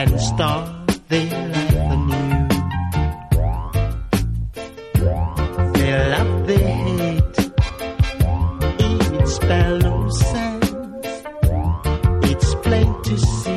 and start their life anew. They love, they hate, it spells no sense. It's plain to see